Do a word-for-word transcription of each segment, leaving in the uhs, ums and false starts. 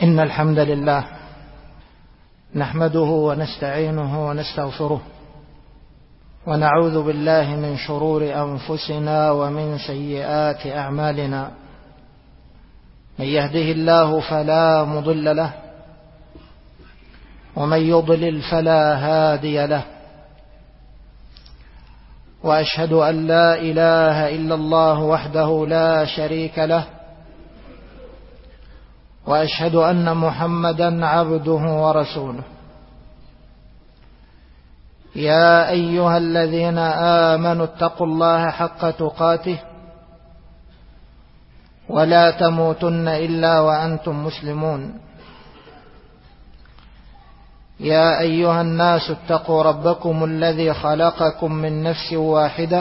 إن الحمد لله نحمده ونستعينه ونستغفره ونعوذ بالله من شرور أنفسنا ومن سيئات أعمالنا. من يهده الله فلا مضل له ومن يضلل فلا هادي له، وأشهد أن لا إله إلا الله وحده لا شريك له، وأشهد أن محمدا عبده ورسوله. يا أيها الذين آمنوا اتقوا الله حق تقاته ولا تموتن إلا وأنتم مسلمون. يا أيها الناس اتقوا ربكم الذي خلقكم من نفس واحدة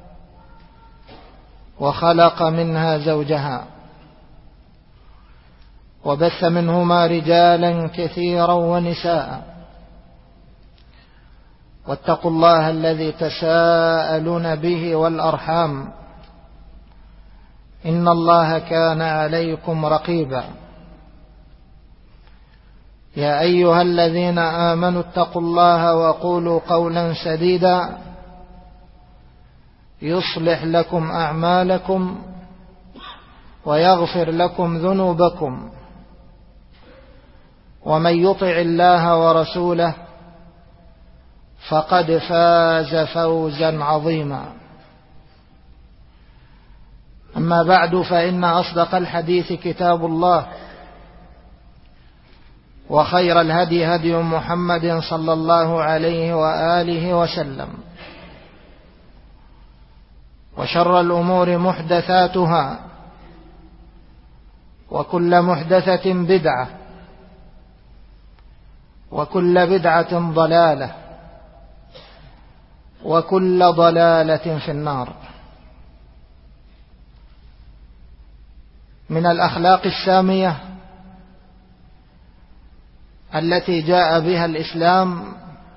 وخلق منها زوجها وبث منهما رجالا كثيرا ونساء، واتقوا الله الذي تساءلون به والأرحام إن الله كان عليكم رقيبا. يا أيها الذين آمنوا اتقوا الله وقولوا قولا سديدا يصلح لكم أعمالكم ويغفر لكم ذنوبكم، ومن يطع الله ورسوله فقد فاز فوزا عظيما. أما بعد، فإن أصدق الحديث كتاب الله، وخير الهدي هدي محمد صلى الله عليه وآله وسلم، وشر الأمور محدثاتها، وكل محدثة بدعة، وكل بدعة ضلالة، وكل ضلالة في النار. من الأخلاق السامية التي جاء بها الإسلام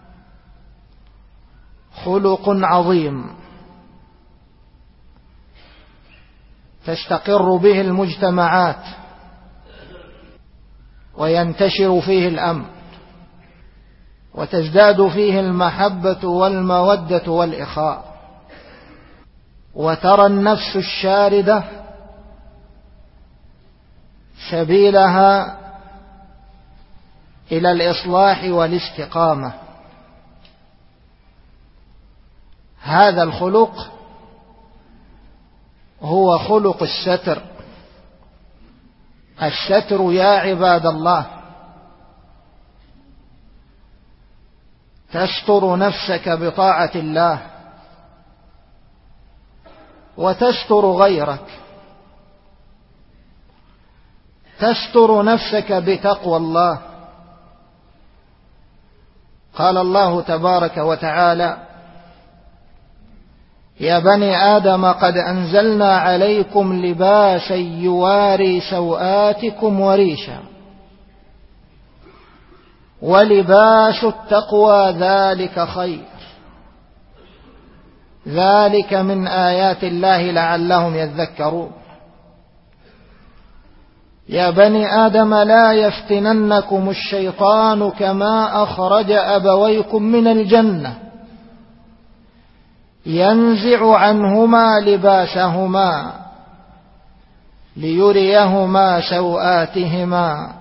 خلق عظيم تستقر به المجتمعات وينتشر فيه الأمن وتزداد فيه المحبة والمودة والإخاء، وترى النفس الشاردة سبيلها إلى الإصلاح والاستقامة. هذا الخلق هو خلق الستر. الستر يا عباد الله تستر نفسك بطاعة الله، وتستر غيرك، تستر نفسك بتقوى الله. قال الله تبارك وتعالى: يا بني آدم قد أنزلنا عليكم لباسا يواري سوآتكم وريشا ولباس التقوى ذلك خير، ذلك من آيات الله لعلهم يذكرون. يا بني آدم لا يفتننكم الشيطان كما أخرج أبويكم من الجنة ينزع عنهما لباسهما ليريهما سوآتهما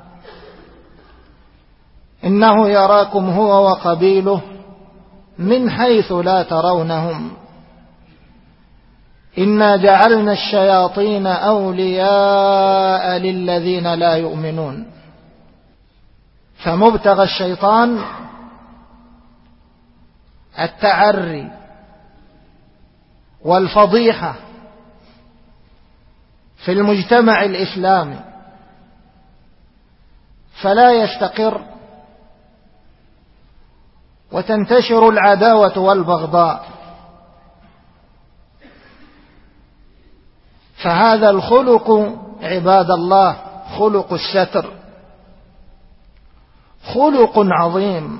إنه يراكم هو وقبيله من حيث لا ترونهم إنا جعلنا الشياطين أولياء للذين لا يؤمنون. فمبتغى الشيطان التعري والفضيحة في المجتمع الإسلامي، فلا يستقر، وتنتشر العداوة والبغضاء. فهذا الخلق عباد الله خلق الستر، خلق عظيم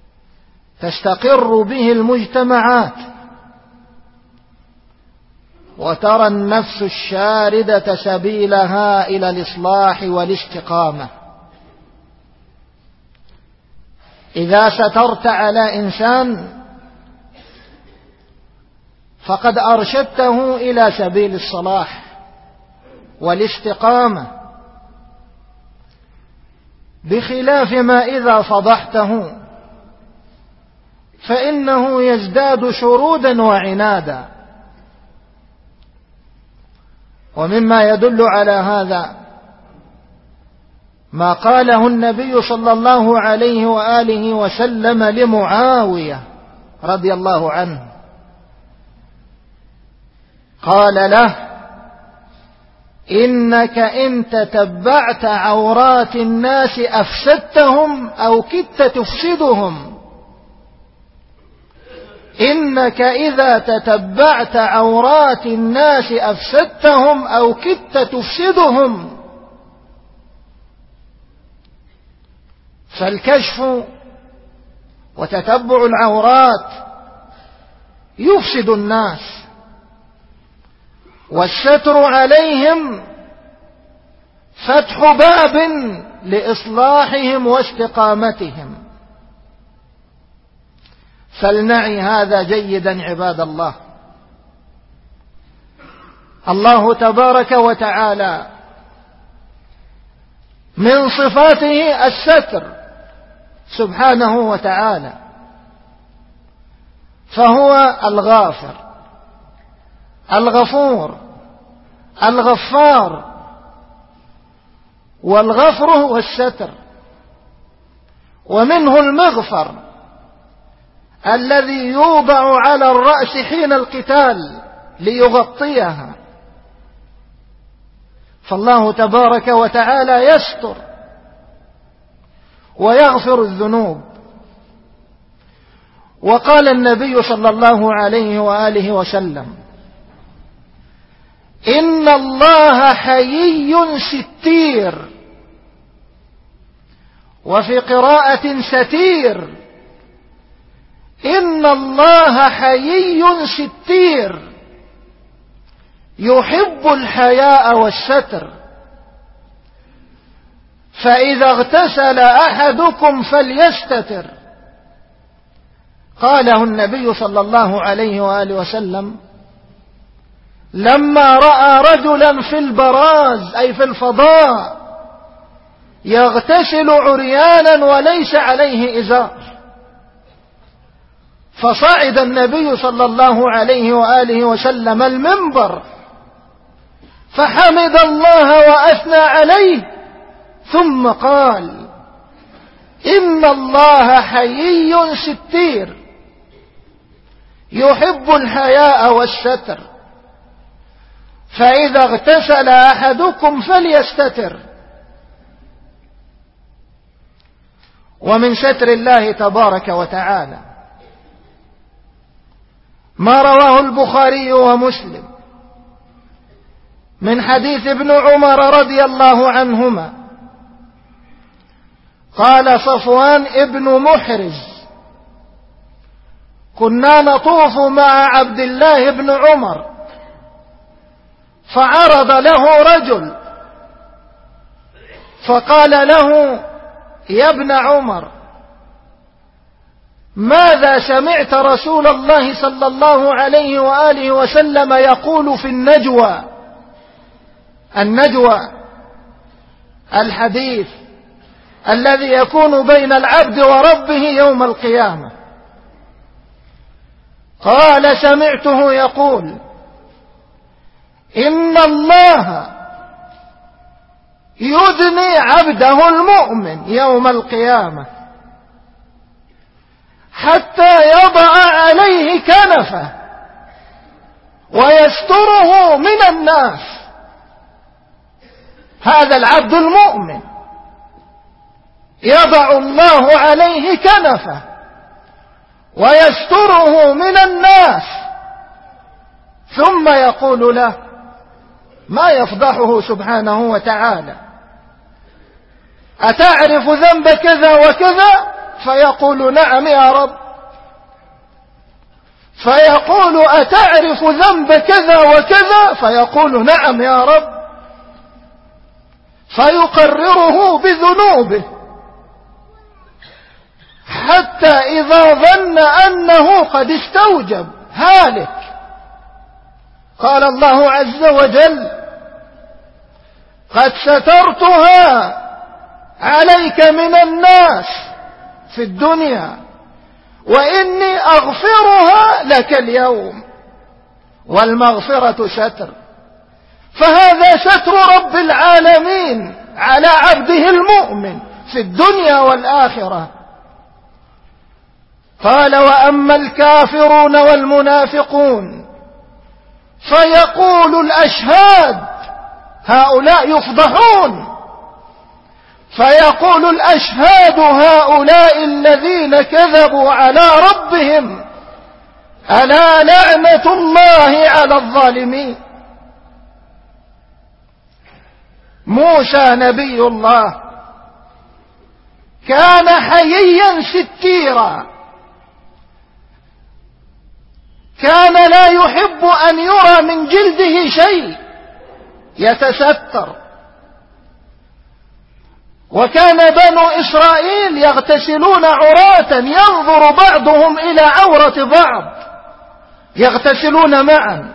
تستقر به المجتمعات وترى النفس الشاردة سبيلها إلى الإصلاح والاستقامة. إذا سترت على إنسان فقد أرشدته إلى سبيل الصلاح والاستقامة، بخلاف ما إذا فضحته فإنه يزداد شرودا وعنادا. ومما يدل على هذا ما قاله النبي صلى الله عليه وآله وسلم لمعاوية رضي الله عنه، قال له: إنك إن تتبعت عورات الناس أفسدتهم أو كدت تفسدهم. إنك إذا تتبعت عورات الناس أفسدتهم أو كدت تفسدهم. فالكشف وتتبع العورات يفسد الناس، والستر عليهم فتح باب لإصلاحهم واستقامتهم. فلنعي هذا جيدا عباد الله. الله تبارك وتعالى من صفاته الستر سبحانه وتعالى، فهو الغافر الغفور الغفار، والغفر هو الستر. ومنه المغفر الذي يوضع على الرأس حين القتال ليغطيها. فالله تبارك وتعالى يستر ويغفر الذنوب. وقال النبي صلى الله عليه وآله وسلم: إن الله حيي ستير، وفي قراءة ستير. إن الله حيي ستير يحب الحياء والستر، فإذا اغتسل أحدكم فليستتر. قاله النبي صلى الله عليه وآله وسلم لما رأى رجلا في البراز أي في الفضاء يغتسل عريانا وليس عليه إزار، فصعد النبي صلى الله عليه وآله وسلم المنبر فحمد الله وأثنى عليه، ثم قال: إن الله حيي ستير يحب الحياء والستر، فإذا اغتسل أحدكم فليستتر. ومن ستر الله تبارك وتعالى ما رواه البخاري ومسلم من حديث ابن عمر رضي الله عنهما قال صفوان ابن محرز: كنا نطوف مع عبد الله بن عمر، فعرض له رجل فقال له: يا ابن عمر، ماذا سمعت رسول الله صلى الله عليه وآله وسلم يقول في النجوى؟ النجوى الحديث الذي يكون بين العبد وربه يوم القيامة. قال: سمعته يقول: إن الله يدني عبده المؤمن يوم القيامة حتى يضع عليه كنفه ويستره من الناس. هذا العبد المؤمن يضع الله عليه كنفه ويستره من الناس، ثم يقول له ما يفضحه سبحانه وتعالى: أتعرف ذنب كذا وكذا؟ فيقول: نعم يا رب. فيقول أتعرف ذنب كذا وكذا؟ فيقول نعم يا رب، فيقرره بذنوبه حتى إذا ظن أنه قد استوجب هالك قال الله عز وجل قد سترتها عليك من الناس في الدنيا وإني أغفرها لك اليوم، والمغفرة ستر. فهذا ستر رب العالمين على عبده المؤمن في الدنيا والآخرة. قال وأما الكافرون والمنافقون فيقول الأشهاد، هؤلاء يفضحون، فيقول الأشهاد هؤلاء الذين كذبوا على ربهم ألا لعنة الله على الظالمين. موسى نبي الله كان حييا ستيرا، كان لا يحب أن يرى من جلده شيء، يتستر. وكان بنو إسرائيل يغتسلون عراة، ينظر بعضهم إلى عورة بعض، يغتسلون معا.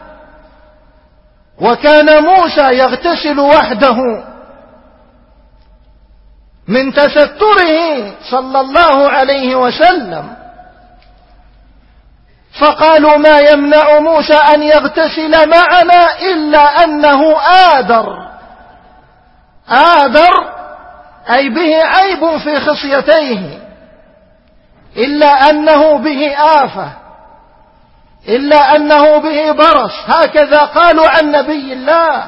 وكان موسى يغتسل وحده من تستره صلى الله عليه وسلم. فقالوا ما يمنع موسى أن يغتسل معنا إلا أنه آدر. آدر أي به عيب في خصيتيه، إلا أنه به آفة، إلا أنه به برص، هكذا قالوا عن نبي الله.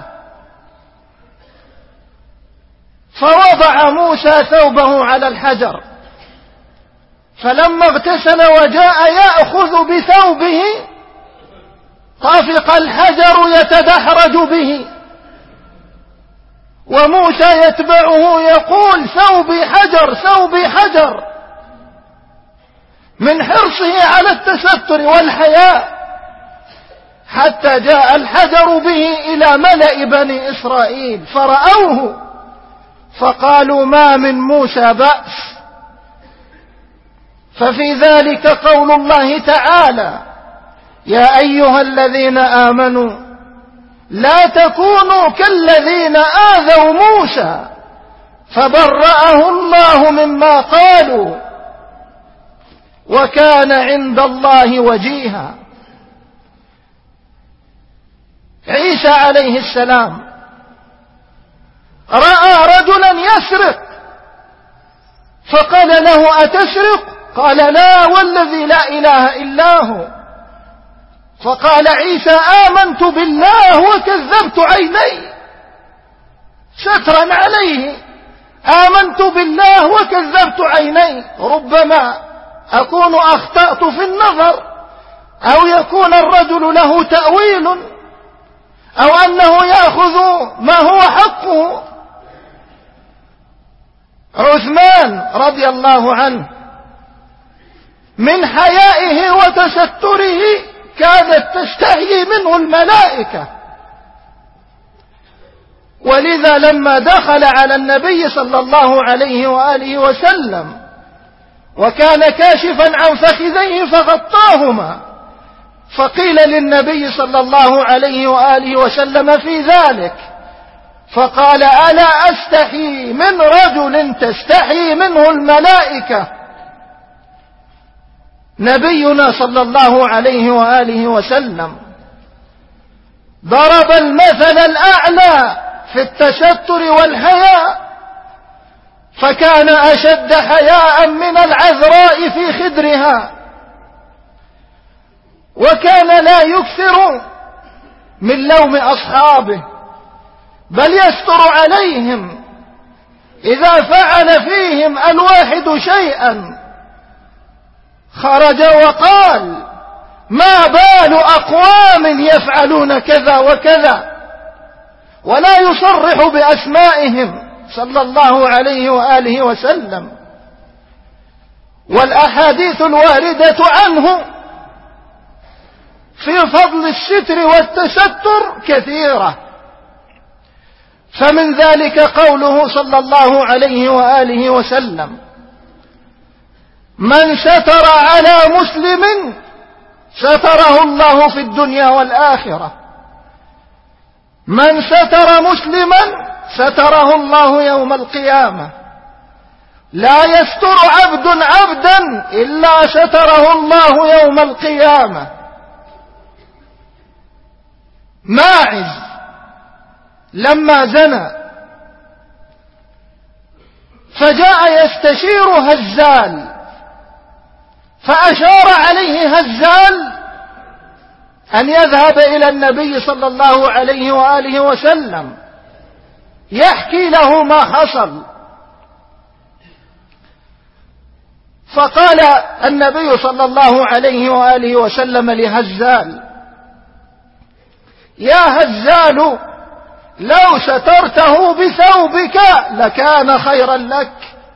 فوضع موسى ثوبه على الحجر، فلما اغتسل وجاء يأخذ بثوبه طافق الحجر يتدحرج به، وموسى يتبعه يقول ثوبي حجر ثوبي حجر، من حرصه على التستر والحياء، حتى جاء الحجر به إلى ملأ بني إسرائيل فرأوه فقالوا ما من موسى بأس. ففي ذلك قول الله تعالى يا أيها الذين آمنوا لا تكونوا كالذين آذوا موسى فبرأه الله مما قالوا وكان عند الله وجيها. عيسى عليه السلام رأى رجلا يسرق فقال له أتسرق؟ قال لا والذي لا إله إلا هو. فقال عيسى آمنت بالله وكذبت عيني، سترا عليه، آمنت بالله وكذبت عيني. ربما أكون أخطأت في النظر، أو يكون الرجل له تأويل، أو أنه يأخذ ما هو حقه. عثمان رضي الله عنه من حيائه وتستره كانت تستحيي منه الملائكة، ولذا لما دخل على النبي صلى الله عليه وآله وسلم وكان كاشفا عن فخذيه فغطاهما، فقيل للنبي صلى الله عليه وآله وسلم في ذلك فقال ألا أستحي من رجل تستحي منه الملائكة. نبينا صلى الله عليه وآله وسلم ضرب المثل الأعلى في التستر والحياء، فكان أشد حياء من العذراء في خدرها، وكان لا يكثر من لوم أصحابه بل يستر عليهم. إذا فعل فيهم الواحد شيئا خرج وقال ما بال أقوام يفعلون كذا وكذا، ولا يصرح بأسمائهم صلى الله عليه وآله وسلم. والأحاديث الواردة عنه في فضل الستر والتستر كثيرة. فمن ذلك قوله صلى الله عليه وآله وسلم: من ستر على مسلم ستره الله في الدنيا والآخرة. من ستر مسلما ستره الله يوم القيامة. لا يستر عبد عبدا إلا ستره الله يوم القيامة. ماعز لما زنى فجاء يستشير هزال، فأشار عليه هزال أن يذهب إلى النبي صلى الله عليه وآله وسلم يحكي له ما حصل. فقال النبي صلى الله عليه وآله وسلم لهزال: يا هزال، لو سترته بثوبك لكان خيرا لك،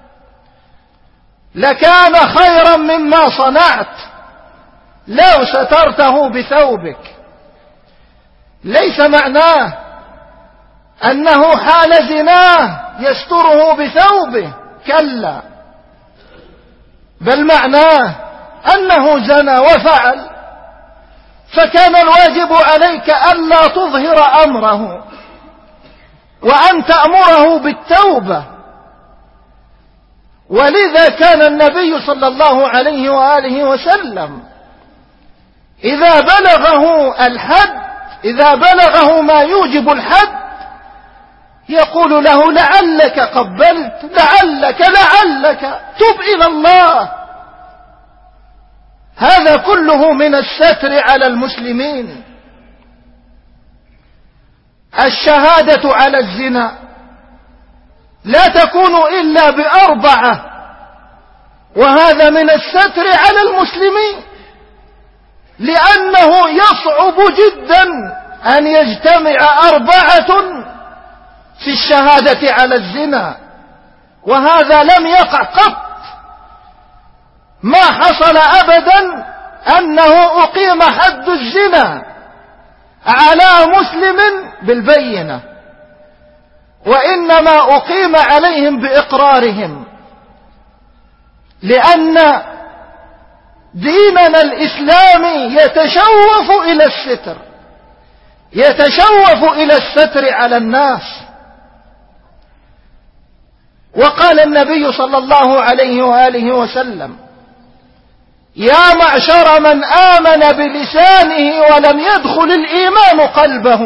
لكان خيرا مما صنعت لو سترته بثوبك. ليس معناه أنه حال زناه يستره بثوبه، كلا، بل معناه أنه زنى وفعل، فكان الواجب عليك ألا تظهر أمره وأن تأمره بالتوبة. ولذا كان النبي صلى الله عليه وآله وسلم إذا بلغه الحد، إذا بلغه ما يوجب الحد، يقول له: لعلك قبلت، لعلك لعلك تب إلى الله. هذا كله من الستر على المسلمين. الشهادة على الزنا لا تكون إلا بأربعة، وهذا من الستر على المسلمين، لأنه يصعب جدا أن يجتمع أربعة في الشهادة على الزنا، وهذا لم يقع قط. ما حصل أبدا أنه أقيم حد الزنا على مسلم بالبينة، وإنما أقيم عليهم بإقرارهم، لأن ديننا الإسلامي يتشوف إلى الستر، يتشوف إلى الستر على الناس. وقال النبي صلى الله عليه وآله وسلم: يا معشر من آمن بلسانه ولم يدخل الإيمان قلبه،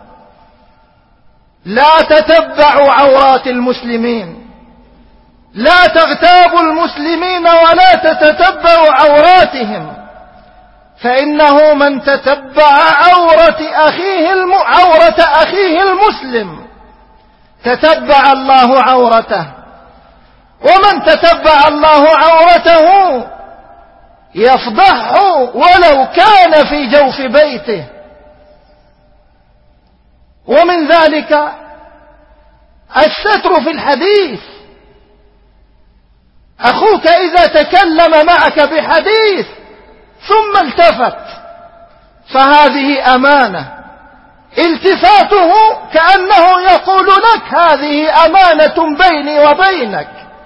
لا تتبعوا عورات المسلمين، لا تغتابوا المسلمين ولا تتتبعوا عوراتهم، فإنه من تتبع عورة أخيه الم... عورة أخيه المسلم تتبع الله عورته، ومن تتبع الله عورته يفضحه ولو كان في جوف بيته. ومن ذلك الستر في الحديث. أخوك إذا تكلم معك بحديث ثم التفت فهذه أمانة، التفاته كأنه يقول لك هذه أمانة بيني وبينك.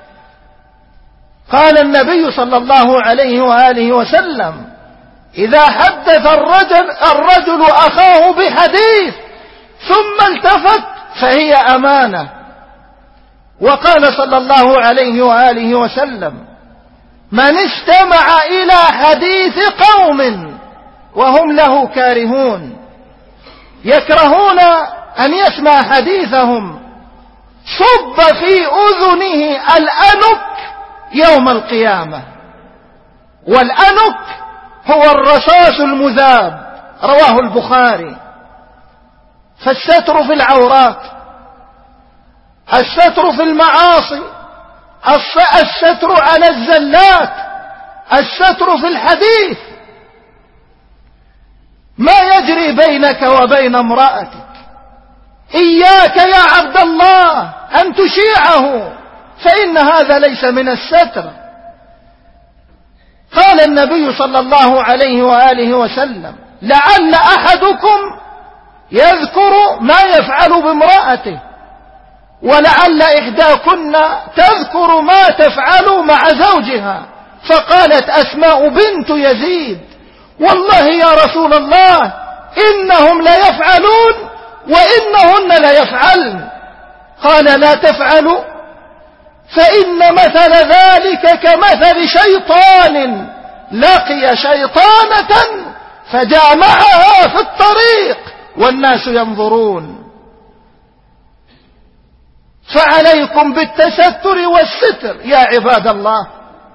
قال النبي صلى الله عليه وآله وسلم: إذا حدث الرجل, الرجل أخاه بحديث ثم التفت فهي أمانة. وقال صلى الله عليه وآله وسلم: من استمع إلى حديث قوم وهم له كارهون، يكرهون أن يسمع حديثهم، صب في أذنه الأنك يوم القيامة. والأنك هو الرصاص المذاب، رواه البخاري. فالستر في العورات، الستر في المعاصي، الستر على الزلات، الستر في الحديث. ما يجري بينك وبين امرأتك إياك يا عبد الله أن تشيعه، فإن هذا ليس من الستر. قال النبي صلى الله عليه وآله وسلم: لعل أحدكم يذكر ما يفعل بامرأته، ولعل إحداكن تذكر ما تفعل مع زوجها. فقالت أسماء بنت يزيد: والله يا رسول الله إنهم ليفعلون وإنهن ليفعلن. قال: لا تفعلوا، فإن مثل ذلك كمثل شيطان لقي شيطانة فجامعها في الطريق والناس ينظرون. فعليكم بالتستر والستر يا عباد الله،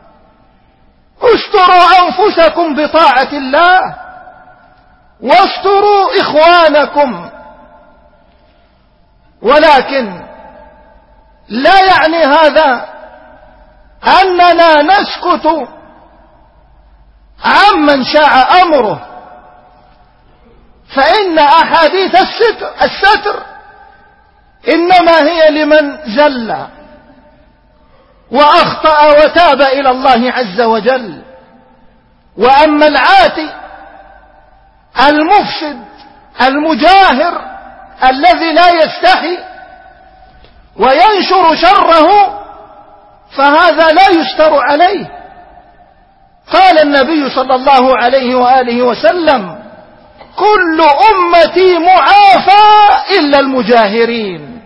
استروا أنفسكم بطاعة الله واستروا إخوانكم. ولكن لا يعني هذا أننا نسكت عمن شاع أمره، فإن أحاديث الستر, الستر إنما هي لمن زل وأخطأ وتاب إلى الله عز وجل. وأما العاتي المفسد المجاهر الذي لا يستحي وينشر شره فهذا لا يستر عليه. قال النبي صلى الله عليه وآله وسلم: كل أمتي معافى إلا المجاهرين.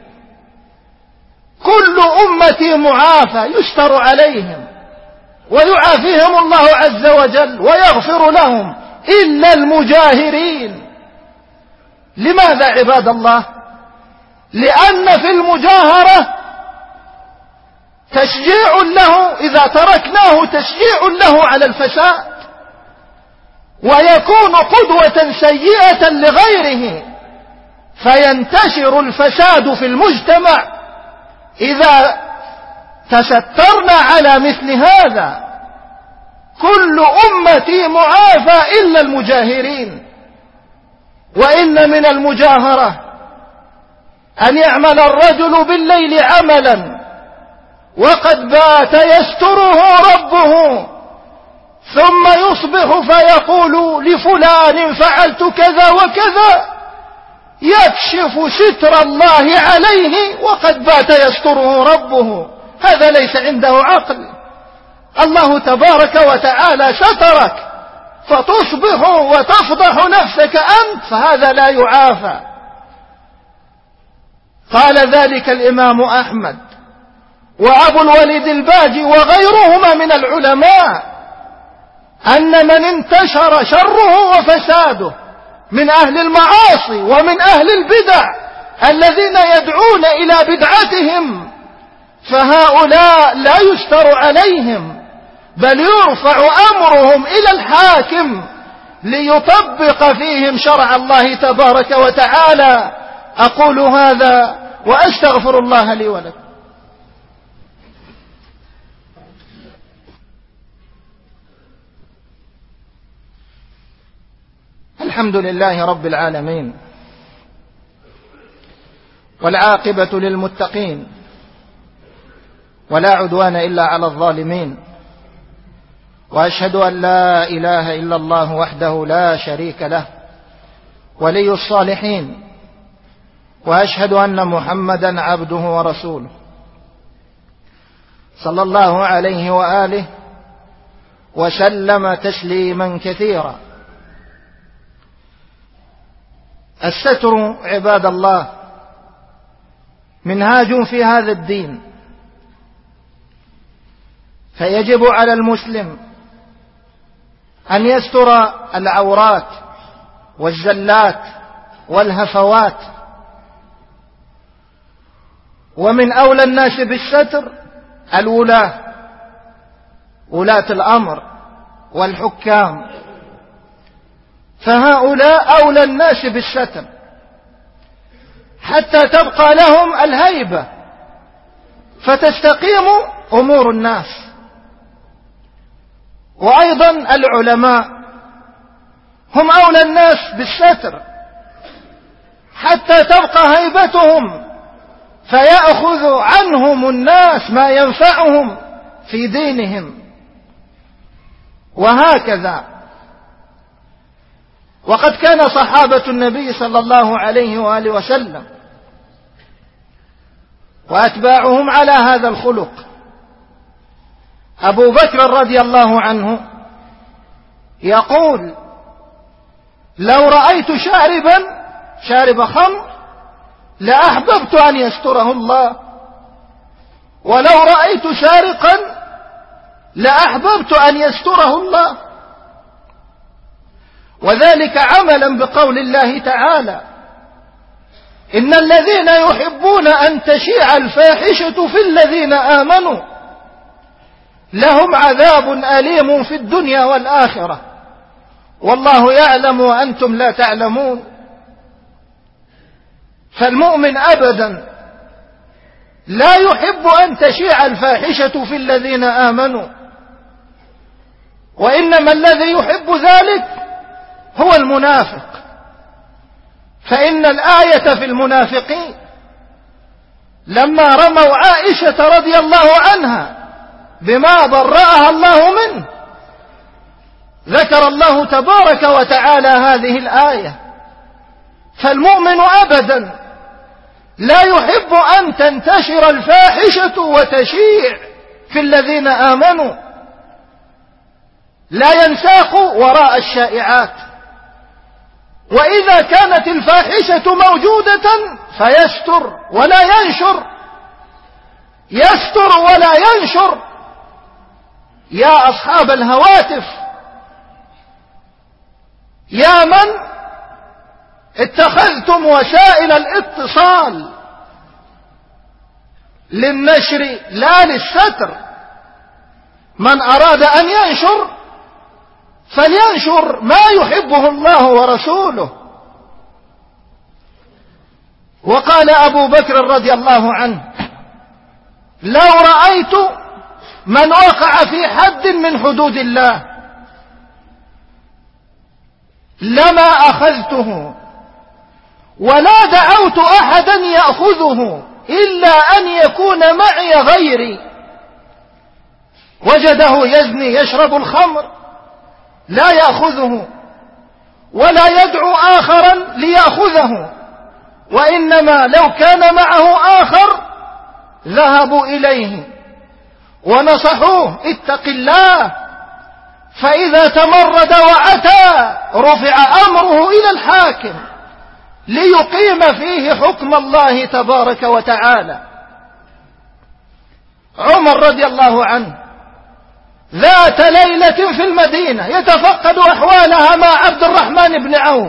كل أمتي معافى، يستر عليهم ويعافيهم الله عز وجل ويغفر لهم، إلا المجاهرين. لماذا عباد الله؟ لأن في المجاهرة تشجيع له، إذا تركناه تشجيع له على الفساد، ويكون قدوة سيئة لغيره، فينتشر الفساد في المجتمع إذا تسترنا على مثل هذا. كل أمتي معافى إلا المجاهرين. وإن من المجاهرة أن يعمل الرجل بالليل عملا وقد بات يستره ربه، ثم يصبح فيقول لفلان فعلت كذا وكذا، يكشف ستر الله عليه وقد بات يستره ربه. هذا ليس عنده عقل. الله تبارك وتعالى سترك فتصبح وتفضح نفسك أنت، فهذا لا يعافى. قال ذلك الإمام أحمد وأبو الوليد الباجي وغيرهما من العلماء، أن من انتشر شره وفساده من أهل المعاصي ومن أهل البدع الذين يدعون إلى بدعتهم، فهؤلاء لا يستر عليهم، بل يرفع أمرهم إلى الحاكم ليطبق فيهم شرع الله تبارك وتعالى. أقول هذا وأستغفر الله لي ولكم. الحمد لله رب العالمين، والعاقبة للمتقين، ولا عدوان إلا على الظالمين. وأشهد أن لا إله إلا الله وحده لا شريك له ولي الصالحين، وأشهد أن محمدا عبده ورسوله صلى الله عليه وآله وسلم تسليما كثيرا. الستر عباد الله منهاج في هذا الدين، فيجب على المسلم أن يستر العورات والزلات والهفوات. ومن أولى الناس بالستر الولاة، ولاة الأمر والحكام، فهؤلاء أولى الناس بالستر حتى تبقى لهم الهيبة فتستقيم أمور الناس. وأيضا العلماء هم أولى الناس بالستر حتى تبقى هيبتهم، فيأخذ عنهم الناس ما ينفعهم في دينهم. وهكذا وقد كان صحابة النبي صلى الله عليه وآله وسلم وأتباعهم على هذا الخلق. أبو بكر رضي الله عنه يقول: لو رأيت شاربا شارب خمر لأحببت أن يستره الله، ولو رأيت سارقا لأحببت أن يستره الله. وذلك عملا بقول الله تعالى: إن الذين يحبون أن تشيع الفاحشة في الذين آمنوا لهم عذاب أليم في الدنيا والآخرة والله يعلم وأنتم لا تعلمون. فالمؤمن أبدا لا يحب أن تشيع الفاحشة في الذين آمنوا، وإنما الذي يحب ذلك هو المنافق. فإن الآية في المنافقين لما رموا عائشة رضي الله عنها بما برأها الله منه ذكر الله تبارك وتعالى هذه الآية. فالمؤمن أبدا لا يحب أن تنتشر الفاحشة وتشيع في الذين آمنوا، لا ينساق وراء الشائعات. وإذا كانت الفاحشة موجودة فيستر ولا ينشر، يستر ولا ينشر. يا أصحاب الهواتف، يا من اتخذتم وسائل الاتصال للنشر لا للستر، من أراد أن ينشر فلينشر ما يحبه الله ورسوله. وقال أبو بكر رضي الله عنه: لو رأيت من وقع في حد من حدود الله لما أخذته ولا دعوت أحدا يأخذه إلا أن يكون معي غيري. وجده يزني يشرب الخمر لا يأخذه ولا يدعو آخرا ليأخذه، وإنما لو كان معه آخر ذهبوا إليه ونصحوه: اتق الله، فإذا تمرد وعتى رفع أمره إلى الحاكم ليقيم فيه حكم الله تبارك وتعالى. عمر رضي الله عنه ذات ليلة في المدينة يتفقد أحوالها مع عبد الرحمن بن عوف،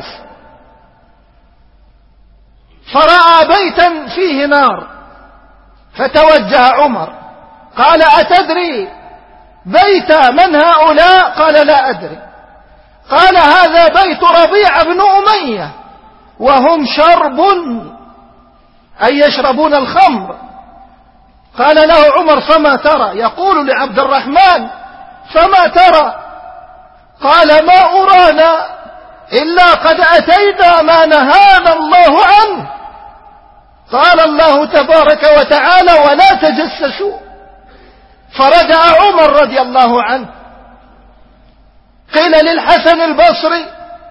فرأى بيتا فيه نار فتوجه عمر قال: أتدري بيت من هؤلاء؟ قال: لا أدري. قال: هذا بيت ربيع بن أمية وهم شرب، أي يشربون الخمر. قال له عمر: فما ترى؟ يقول لعبد الرحمن: فما ترى؟ قال: ما أرانا إلا قد أتينا ما نهانا الله عنه. قال الله تبارك وتعالى: ولا تجسسوا. فرجع عمر رضي الله عنه. قيل للحسن البصري: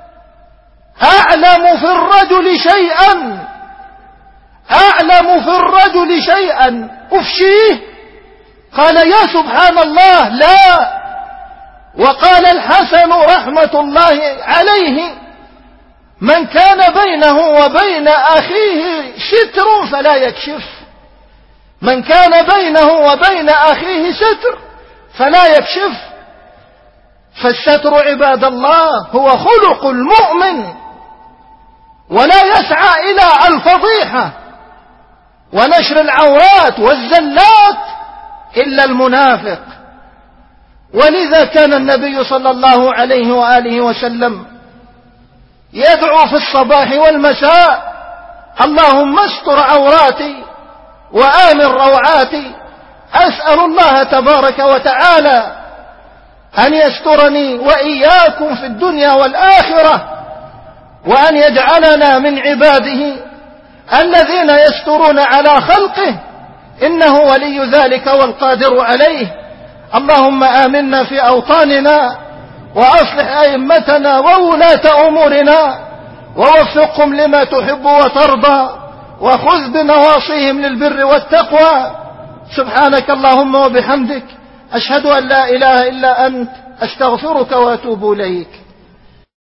أعلم في الرجل شيئا أعلم في الرجل شيئا أفشيه؟ قال: يا سبحان الله، لا. وقال الحسن رحمة الله عليه: من كان بينه وبين أخيه ستر فلا يكشف. من كان بينه وبين أخيه ستر فلا يكشف. فالستر عباد الله هو خلق المؤمن، ولا يسعى إلى الفضيحة ونشر العورات والزلات إلا المنافق. ولذا كان النبي صلى الله عليه وآله وسلم يدعو في الصباح والمساء: اللهم استر عوراتي وآمن روعاتي. أسأل الله تبارك وتعالى أن يسترني وإياكم في الدنيا والآخرة، وأن يجعلنا من عباده الذين يسترون على خلقه، إنه ولي ذلك والقادر عليه. اللهم آمنا في أوطاننا وأصلح أئمتنا وولاة أمورنا ووفقهم لما تحب وترضى، وخذ بنواصيهم للبر والتقوى. سبحانك اللهم وبحمدك، أشهد أن لا إله إلا أنت، أستغفرك وأتوب إليك.